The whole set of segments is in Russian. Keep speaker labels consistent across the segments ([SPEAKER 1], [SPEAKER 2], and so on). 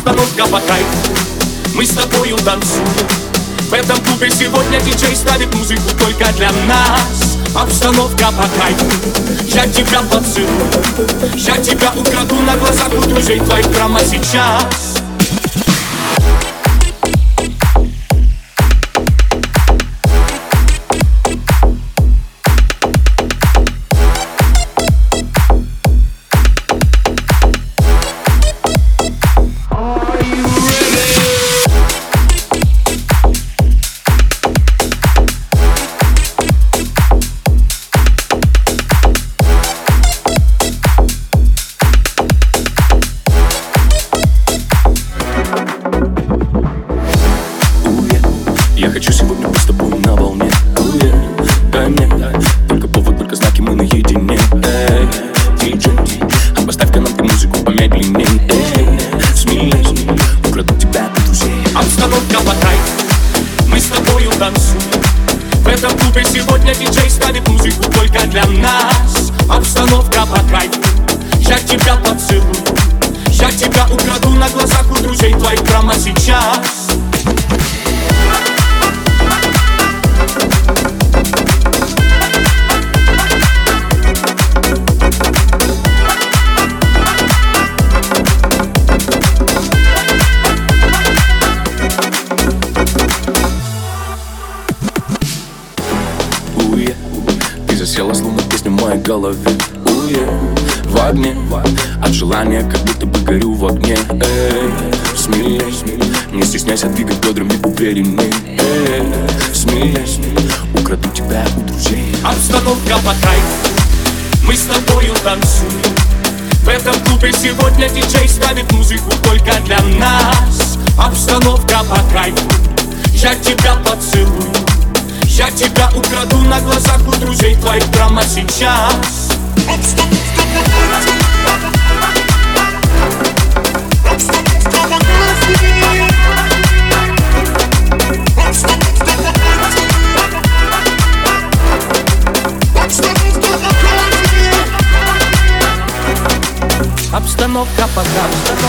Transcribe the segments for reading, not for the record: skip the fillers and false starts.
[SPEAKER 1] Обстановка по кайфу, мы с тобою танцуем. В этом клубе сегодня диджей ставит музыку только для нас. Обстановка по кайфу, я тебя поцелую, я тебя украду на глазах у друзей твоих прямо сейчас.
[SPEAKER 2] Я хочу сегодня быть с тобой на волне. Дай мне только повод, только знаки, мы наедине. Эй, диджей, поставь-ка нам ты музыку помедленней. Эй, смелей, украду тебя от друзей.
[SPEAKER 1] Обстановка по кайфу, мы с тобою танцуем. В этом клубе сегодня диджей ставит музыку только для нас. Обстановка по кайфу, я тебя поцелую, я тебя украду на глазах у друзей твоих прямо сейчас.
[SPEAKER 2] Ты засела, словно песня в моей голове. В огне, от желания, как будто бы горю в огне. Эй, смелей, не стесняйся двигать бедрами уверенней. Эй, смелей, украду тебя у друзей.
[SPEAKER 1] Обстановка по кайфу, мы с тобою танцуем. В этом клубе сегодня диджей ставит музыку только для нас. Обстановка по кайфу, я тебя поцелую, я тебя украду на глазах у друзей твоих прямо сейчас. Обстановка по кайфу.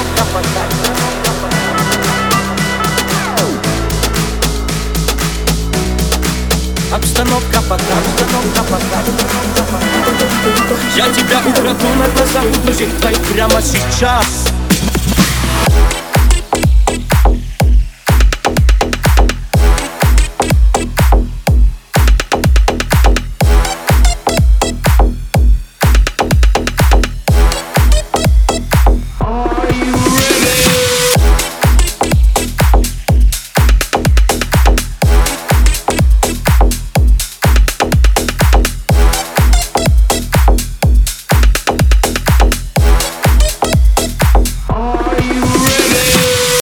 [SPEAKER 1] Обстановка по кайфу. Я тебя украду на глазах у друзей твоих прямо сейчас.